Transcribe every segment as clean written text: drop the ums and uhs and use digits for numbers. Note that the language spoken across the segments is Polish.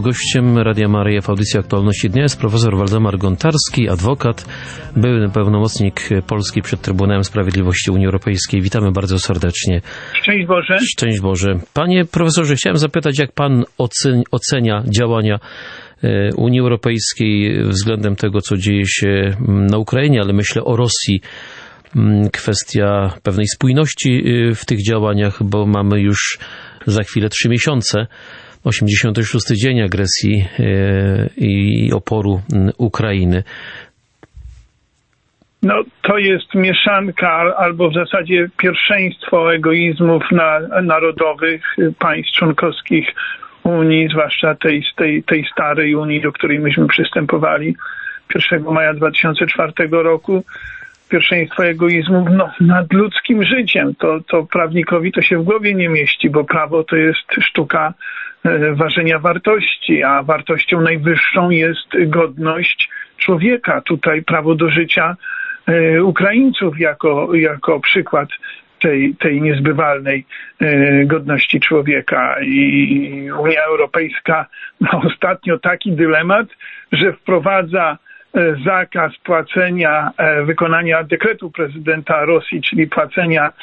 Gościem Radia Maryja w audycji Aktualności Dnia jest profesor Waldemar Gontarski, adwokat, były pełnomocnik Polski przed Trybunałem Sprawiedliwości Unii Europejskiej. Witamy bardzo serdecznie. Szczęść Boże. Szczęść Boże. Panie profesorze, chciałem zapytać, jak pan ocenia działania Unii Europejskiej względem tego, co dzieje się na Ukrainie, ale myślę o Rosji. Kwestia pewnej spójności w tych działaniach, bo mamy już za chwilę 3 miesiące, 86. dzień agresji i oporu Ukrainy. No, to jest mieszanka albo w zasadzie pierwszeństwo egoizmów narodowych państw członkowskich Unii, zwłaszcza tej starej Unii, do której myśmy przystępowali 1 maja 2004 roku. Pierwszeństwo egoizmów nad ludzkim życiem. To prawnikowi to się w głowie nie mieści, bo prawo to jest sztuka ważenia wartości, a wartością najwyższą jest godność człowieka. Tutaj prawo do życia Ukraińców jako przykład tej niezbywalnej godności człowieka. I Unia Europejska ma ostatnio taki dylemat, że wprowadza zakaz wykonania dekretu prezydenta Rosji, czyli płacenia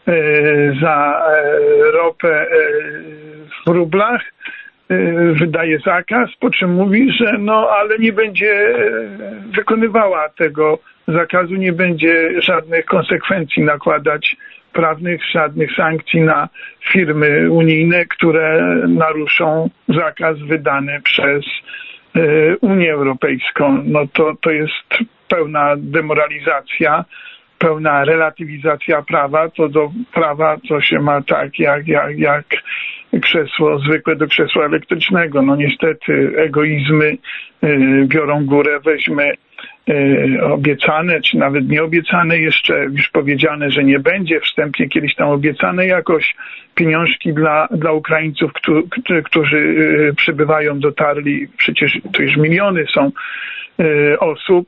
za ropę w rublach, wydaje zakaz, po czym mówi, że ale nie będzie wykonywała tego zakazu, nie będzie żadnych konsekwencji nakładać prawnych, żadnych sankcji na firmy unijne, które naruszą zakaz wydany przez Unię Europejską. To jest pełna demoralizacja, pełna relatywizacja prawa. To do prawa to się ma tak jak krzesło zwykłe do krzesła elektrycznego. Niestety egoizmy biorą górę. Weźmy obiecane, czy nawet nieobiecane jeszcze, już powiedziane, że nie będzie, wstępnie kiedyś tam obiecane jakoś pieniążki dla Ukraińców, którzy przybywają, dotarli, przecież to już miliony są osób.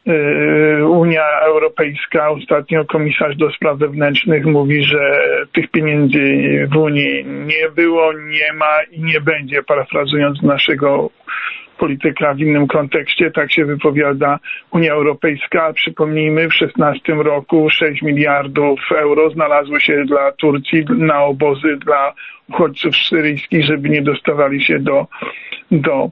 Unia Europejska, ostatnio komisarz do spraw wewnętrznych mówi, że tych pieniędzy w Unii nie było, nie ma i nie będzie, parafrazując naszego polityka w innym kontekście, tak się wypowiada Unia Europejska. Przypomnijmy, w 2016 roku 6 miliardów euro znalazło się dla Turcji na obozy dla uchodźców syryjskich, żeby nie dostawali się do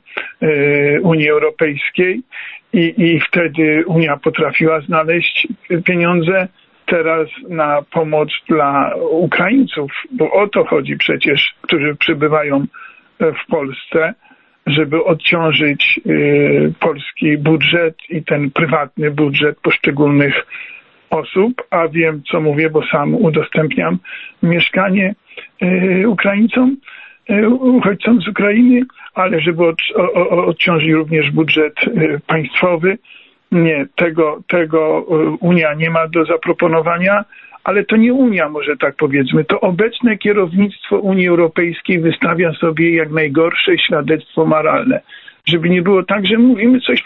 Unii Europejskiej. I wtedy Unia potrafiła znaleźć pieniądze. Teraz na pomoc dla Ukraińców, bo o to chodzi przecież, którzy przybywają w Polsce, żeby odciążyć polski budżet i ten prywatny budżet poszczególnych osób, a wiem, co mówię, bo sam udostępniam mieszkanie Ukraińcom, uchodźcom z Ukrainy, ale żeby odciążyć również budżet państwowy. Nie, tego Unia nie ma do zaproponowania, ale to nie Unia, może tak powiedzmy, to obecne kierownictwo Unii Europejskiej wystawia sobie jak najgorsze świadectwo moralne. Żeby nie było tak, że mówimy coś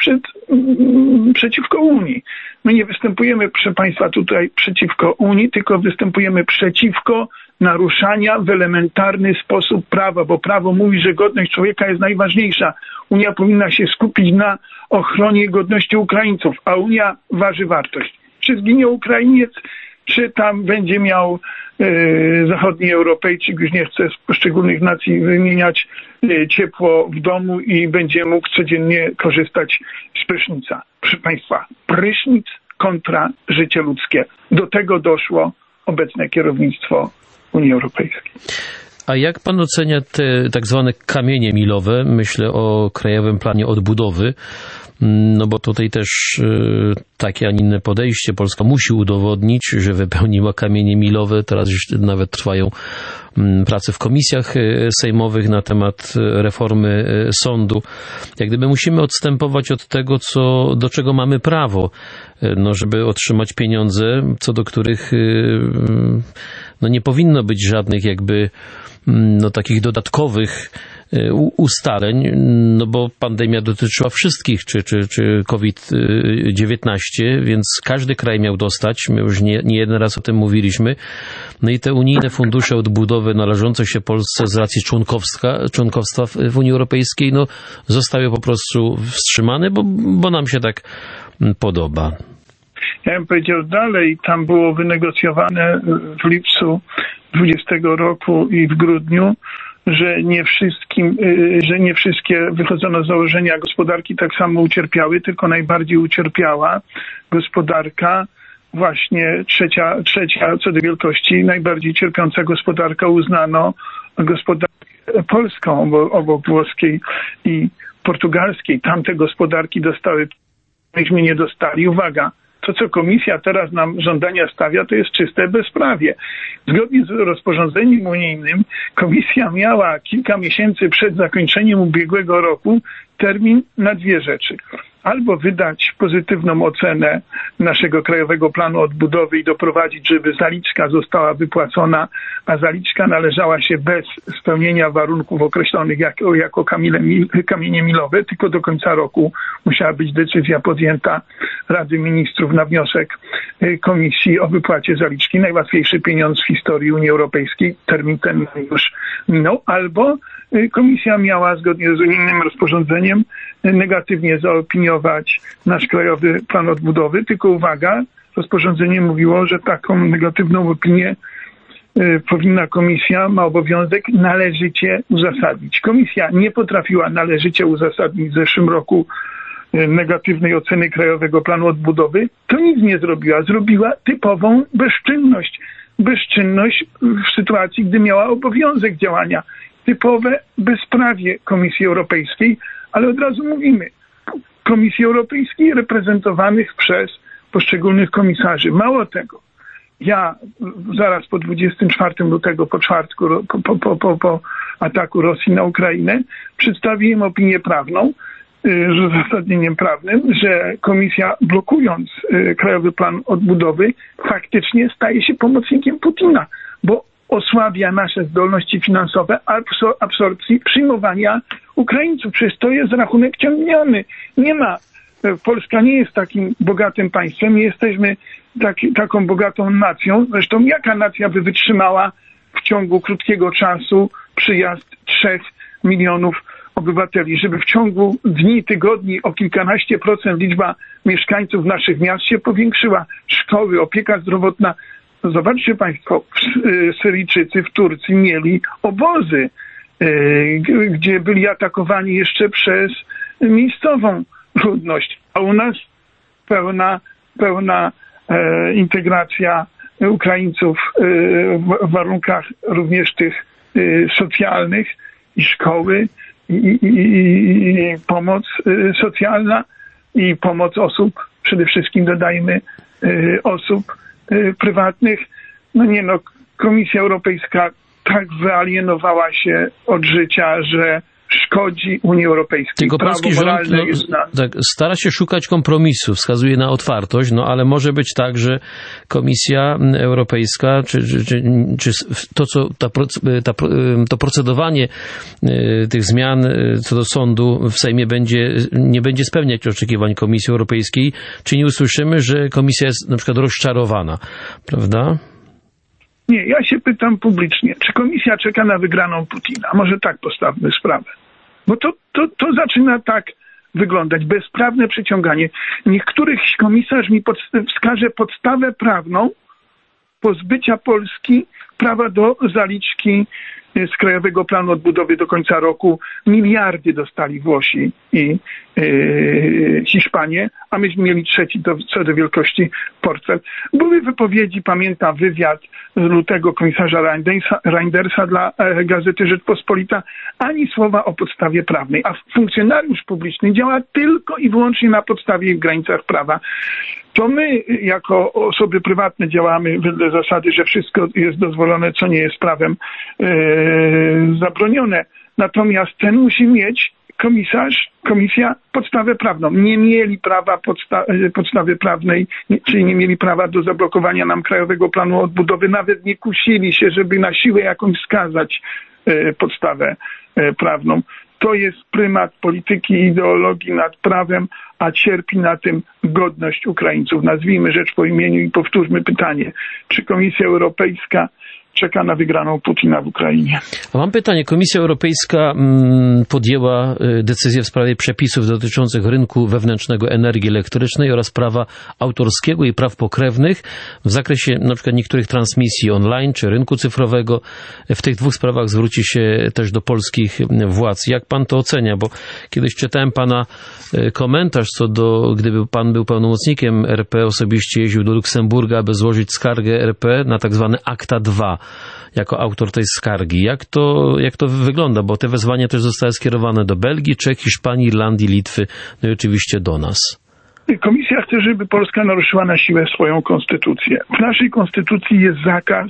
przeciwko Unii. My nie występujemy, proszę Państwa, tutaj przeciwko Unii, tylko występujemy przeciwko naruszania w elementarny sposób prawa, bo prawo mówi, że godność człowieka jest najważniejsza. Unia powinna się skupić na ochronie godności Ukraińców, a Unia waży wartość. Czy zginie Ukrainiec, czy tam będzie miał zachodni Europejczyk, już nie chcę z poszczególnych nacji wymieniać, ciepło w domu i będzie mógł codziennie korzystać z prysznica. Proszę Państwa, prysznic kontra życie ludzkie. Do tego doszło obecne kierownictwo Unii Europejskiej. A jak pan ocenia te tak zwane kamienie milowe? Myślę o Krajowym Planie Odbudowy, bo tutaj też takie, a nie inne podejście. Polska musi udowodnić, że wypełniła kamienie milowe. Teraz już nawet trwają prace w komisjach sejmowych na temat reformy sądu. Jak gdyby musimy odstępować od tego, do czego mamy prawo, żeby otrzymać pieniądze, co do których nie powinno być żadnych jakby takich dodatkowych ustaleń, no bo pandemia dotyczyła wszystkich, czy COVID-19, więc każdy kraj miał dostać, my już nie jeden raz o tym mówiliśmy, no i te unijne fundusze odbudowy należące się Polsce z racji członkostwa w Unii Europejskiej, no zostały po prostu wstrzymane, bo nam się tak podoba. Ja bym powiedział dalej, tam było wynegocjowane w lipcu 2020 roku i w grudniu, że nie wszystkie wychodzono z założenia gospodarki tak samo ucierpiały, tylko najbardziej ucierpiała gospodarka, właśnie trzecia co do wielkości, najbardziej cierpiąca gospodarka uznano gospodarkę polską, obok włoskiej i portugalskiej. Tamte gospodarki dostały, myśmy nie dostali. Uwaga, to co komisja teraz nam żądania stawia, to jest czyste bezprawie. Zgodnie z rozporządzeniem unijnym komisja miała kilka miesięcy przed zakończeniem ubiegłego roku termin na dwie rzeczy. Albo wydać pozytywną ocenę naszego Krajowego Planu Odbudowy i doprowadzić, żeby zaliczka została wypłacona, a zaliczka należała się bez spełnienia warunków określonych jako kamienie milowe, tylko do końca roku musiała być decyzja podjęta Rady Ministrów na wniosek Komisji o wypłacie zaliczki. Najłatwiejszy pieniądz w historii Unii Europejskiej. Termin ten już minął. Albo Komisja miała zgodnie z unijnym rozporządzeniem negatywnie zaopiniować nasz Krajowy Plan Odbudowy, tylko uwaga, rozporządzenie mówiło, że taką negatywną opinię ma obowiązek należycie uzasadnić. Komisja nie potrafiła należycie uzasadnić w zeszłym roku negatywnej oceny Krajowego Planu Odbudowy, to nic nie zrobiła. Zrobiła typową bezczynność. Bezczynność w sytuacji, gdy miała obowiązek działania. Typowe bezprawie Komisji Europejskiej, ale od razu mówimy, Komisji Europejskiej reprezentowanych przez poszczególnych komisarzy. Mało tego, ja zaraz po 24 lutego, po ataku Rosji na Ukrainę, przedstawiłem opinię prawną z uzasadnieniem prawnym, że Komisja, blokując Krajowy Plan Odbudowy, faktycznie staje się pomocnikiem Putina, bo osłabia nasze zdolności finansowe absorpcji przyjmowania Ukraińców. Przecież to jest rachunek ciągniony. Polska nie jest takim bogatym państwem, nie jesteśmy taką bogatą nacją. Zresztą jaka nacja by wytrzymała w ciągu krótkiego czasu przyjazd 3 milionów obywateli, żeby w ciągu dni, tygodni o kilkanaście procent liczba mieszkańców naszych miast się powiększyła. Szkoły, opieka zdrowotna. Zobaczcie Państwo, Syryjczycy w Turcji mieli obozy, gdzie byli atakowani jeszcze przez miejscową ludność, a u nas pełna integracja Ukraińców w warunkach również tych socjalnych i szkoły i pomoc socjalna i pomoc osób, przede wszystkim dodajmy osób prywatnych. Komisja Europejska tak wyalienowała się od życia, że szkodzi Unii Europejskiej. Tylko polski rząd stara się szukać kompromisu, wskazuje na otwartość, ale może być tak, że Komisja Europejska, czy to procedowanie tych zmian co do sądu w Sejmie nie będzie spełniać oczekiwań Komisji Europejskiej, czy nie usłyszymy, że Komisja jest na przykład rozczarowana, prawda? Nie, ja się pytam publicznie, czy Komisja czeka na wygraną Putina? Może tak postawmy sprawę. Bo to zaczyna tak wyglądać. Bezprawne przyciąganie. Niech któryś komisarz mi wskaże podstawę prawną pozbycia Polski prawa do zaliczki z Krajowego Planu Odbudowy do końca roku. Miliardy dostali Włosi i Hiszpanie, a myśmy mieli trzeci co do wielkości portfel. Były wypowiedzi, pamiętam wywiad z lutego komisarza Reindersa dla Gazety Rzeczpospolita, ani słowa o podstawie prawnej, a funkcjonariusz publiczny działa tylko i wyłącznie na podstawie i w granicach prawa. To my, jako osoby prywatne, działamy wedle zasady, że wszystko jest dozwolone, co nie jest prawem zabronione. Natomiast ten musi mieć komisja podstawę prawną. Nie mieli prawa podstawy prawnej, czyli nie mieli prawa do zablokowania nam Krajowego Planu Odbudowy. Nawet nie kusili się, żeby na siłę jakąś wskazać podstawę prawną. To jest prymat polityki i ideologii nad prawem, a cierpi na tym godność Ukraińców. Nazwijmy rzecz po imieniu i powtórzmy pytanie, czy Komisja Europejska czeka na wygraną Putina w Ukrainie? A mam pytanie. Komisja Europejska podjęła decyzję w sprawie przepisów dotyczących rynku wewnętrznego energii elektrycznej oraz prawa autorskiego i praw pokrewnych w zakresie na przykład niektórych transmisji online czy rynku cyfrowego. W tych dwóch sprawach zwróci się też do polskich władz. Jak pan to ocenia? Bo kiedyś czytałem pana komentarz co do, gdyby pan był pełnomocnikiem RP, osobiście jeździł do Luksemburga, aby złożyć skargę RP na tak zwany Akta 2. Jako autor tej skargi. Jak to wygląda? Bo te wezwania też zostały skierowane do Belgii, Czech, Hiszpanii, Irlandii, Litwy, no i oczywiście do nas. Komisja chce, żeby Polska naruszyła na siłę swoją konstytucję. W naszej konstytucji jest zakaz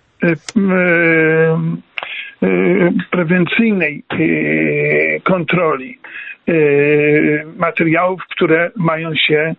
prewencyjnej kontroli materiałów, które mają się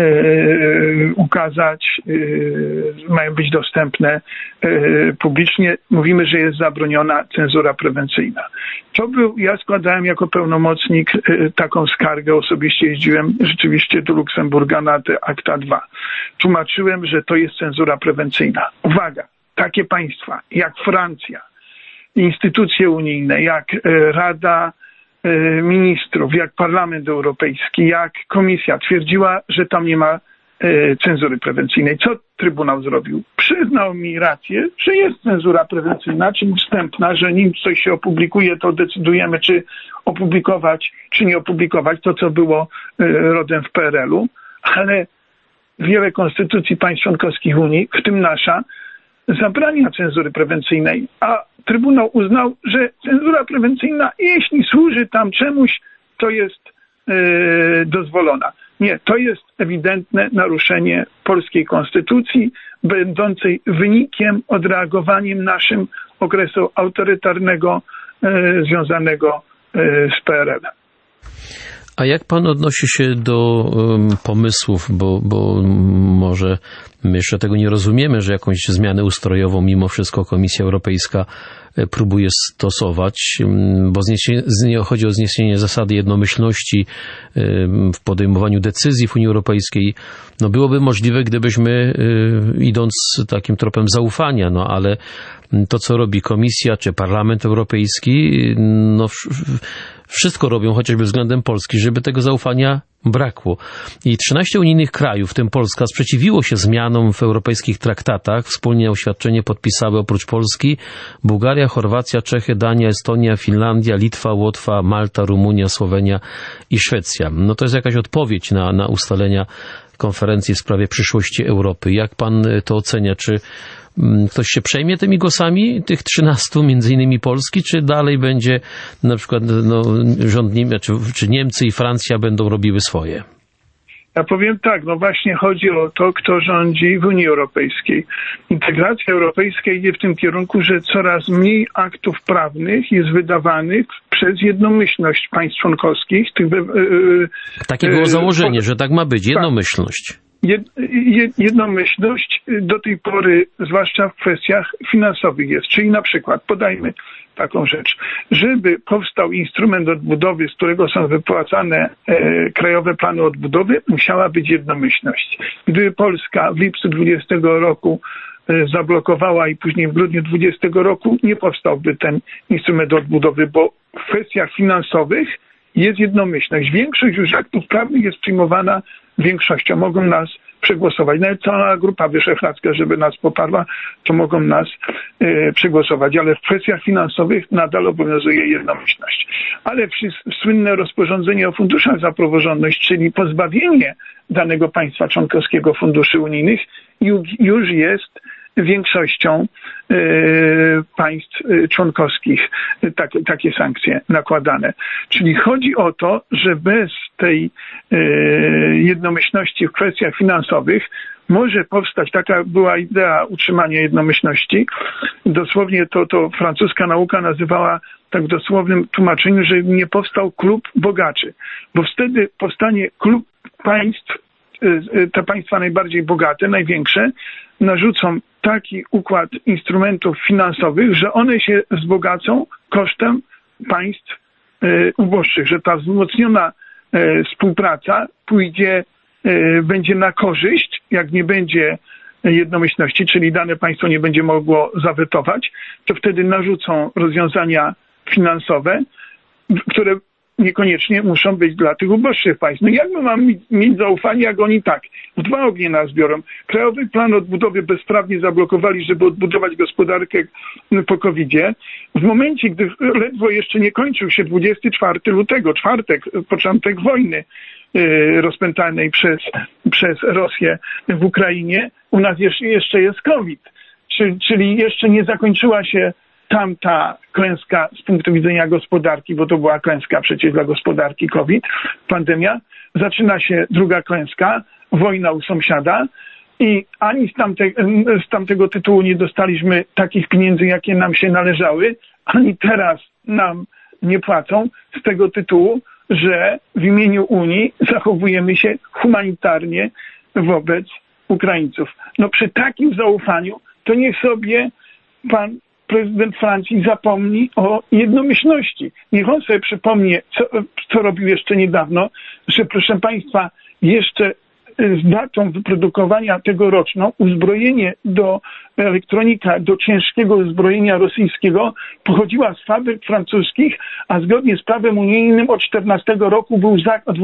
ukazać, mają być dostępne publicznie. Mówimy, że jest zabroniona cenzura prewencyjna. Ja składałem jako pełnomocnik taką skargę, osobiście jeździłem rzeczywiście do Luksemburga na te Akta 2. Tłumaczyłem, że to jest cenzura prewencyjna. Uwaga, takie państwa jak Francja, instytucje unijne, jak Rada Ministrów, jak Parlament Europejski, jak Komisja twierdziła, że tam nie ma cenzury prewencyjnej. Co Trybunał zrobił? Przyznał mi rację, że jest cenzura prewencyjna, czyli wstępna, że nim coś się opublikuje, to decydujemy, czy opublikować, czy nie opublikować, to co było rodem w PRL-u, ale wiele konstytucji państw członkowskich Unii, w tym nasza, zabrania cenzury prewencyjnej, a Trybunał uznał, że cenzura prewencyjna, jeśli służy tam czemuś, to jest dozwolona. Nie, to jest ewidentne naruszenie polskiej konstytucji, będącej wynikiem, odreagowaniem naszym okresu autorytarnego związanego z PRL-em. A jak pan odnosi się do pomysłów, bo może my jeszcze tego nie rozumiemy, że jakąś zmianę ustrojową mimo wszystko Komisja Europejska próbuje stosować, bo chodzi o zniesienie zasady jednomyślności w podejmowaniu decyzji w Unii Europejskiej. No byłoby możliwe, gdybyśmy idąc takim tropem zaufania, no ale to, co robi Komisja czy Parlament Europejski, no wszystko robią, chociażby względem Polski, żeby tego zaufania brakło. I 13 unijnych krajów, w tym Polska, sprzeciwiło się zmianom w europejskich traktatach. Wspólnie oświadczenie podpisały oprócz Polski Bułgaria, Chorwacja, Czechy, Dania, Estonia, Finlandia, Litwa, Łotwa, Malta, Rumunia, Słowenia i Szwecja. No to jest jakaś odpowiedź na ustalenia konferencji w sprawie przyszłości Europy. Jak pan to ocenia? Czy ktoś się przejmie tymi głosami, tych 13, między innymi Polski, czy dalej będzie na przykład rząd czy Niemcy i Francja będą robiły swoje? Ja powiem tak, no właśnie chodzi o to, kto rządzi w Unii Europejskiej. Integracja europejska idzie w tym kierunku, że coraz mniej aktów prawnych jest wydawanych przez jednomyślność państw członkowskich. Takie było założenie, że tak ma być, jednomyślność. Jednomyślność do tej pory, zwłaszcza w kwestiach finansowych jest. Czyli na przykład, podajmy taką rzecz, żeby powstał instrument odbudowy, z którego są wypłacane krajowe plany odbudowy, musiała być jednomyślność. Gdyby Polska w lipcu 2020 roku zablokowała i później w grudniu 2020 roku, nie powstałby ten instrument odbudowy, bo w kwestiach finansowych jest jednomyślność. Większość już aktów prawnych jest przyjmowana większością. Mogą nas przegłosować. Nawet cała Grupa Wyszehradzka, żeby nas poparła, to mogą nas przegłosować. Ale w kwestiach finansowych nadal obowiązuje jednomyślność. Ale słynne rozporządzenie o funduszach za praworządność, czyli pozbawienie danego państwa członkowskiego funduszy unijnych, już jest większością państw członkowskich takie sankcje nakładane. Czyli chodzi o to, że bez tej jednomyślności w kwestiach finansowych może powstać, taka była idea utrzymania jednomyślności. Dosłownie to francuska nauka nazywała tak w dosłownym tłumaczeniu, że nie powstał klub bogaczy, bo wtedy powstanie klub państw te państwa najbardziej bogate, największe, narzucą taki układ instrumentów finansowych, że one się wzbogacą kosztem państw uboższych, że ta wzmocniona współpraca będzie na korzyść, jak nie będzie jednomyślności, czyli dane państwo nie będzie mogło zawetować, to wtedy narzucą rozwiązania finansowe, które niekoniecznie muszą być dla tych uboższych państw. No jak my mamy mieć zaufanie, jak oni tak w dwa ognie nas biorą? Krajowy Plan Odbudowy bezprawnie zablokowali, żeby odbudować gospodarkę po COVID-zie. W momencie, gdy ledwo jeszcze nie kończył się 24 lutego, czwartek, początek wojny rozpętanej przez Rosję w Ukrainie, u nas jeszcze jest COVID. Czyli jeszcze nie zakończyła się tamta klęska z punktu widzenia gospodarki, bo to była klęska przecież dla gospodarki COVID, pandemia. Zaczyna się druga klęska, wojna u sąsiada i ani z tamtego tytułu nie dostaliśmy takich pieniędzy, jakie nam się należały, ani teraz nam nie płacą z tego tytułu, że w imieniu Unii zachowujemy się humanitarnie wobec Ukraińców. No przy takim zaufaniu to niech sobie pan prezydent Francji zapomni o jednomyślności. Niech on sobie przypomni, co robił jeszcze niedawno, że proszę państwa, jeszcze z datą wyprodukowania tegoroczną uzbrojenie do elektronika, do ciężkiego uzbrojenia rosyjskiego pochodziła z fabryk francuskich, a zgodnie z prawem unijnym od 14 roku był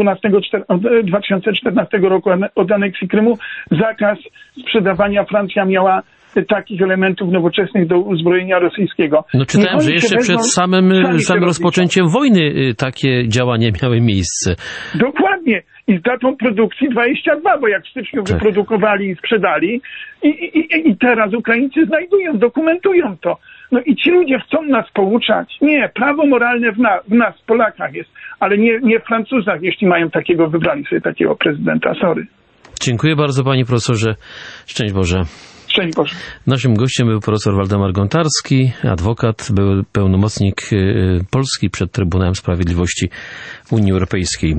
od 2014 roku od aneksji Krymu zakaz sprzedawania. Francja miała takich elementów nowoczesnych do uzbrojenia rosyjskiego. No czytałem, że jeszcze przed samym rozpoczęciem wojny takie działania miały miejsce. Dokładnie. I z datą produkcji 22, bo jak w styczniu wyprodukowali i sprzedali i teraz Ukraińcy znajdują, dokumentują to. No i ci ludzie chcą nas pouczać. Nie, prawo moralne w nas, Polakach jest, ale nie w Francuzach, jeśli mają takiego, wybrali sobie takiego prezydenta. Sorry. Dziękuję bardzo, panie profesorze. Szczęść Boże. Szczęść Boże. Naszym gościem był profesor Waldemar Gontarski, adwokat, był pełnomocnik Polski przed Trybunałem Sprawiedliwości Unii Europejskiej.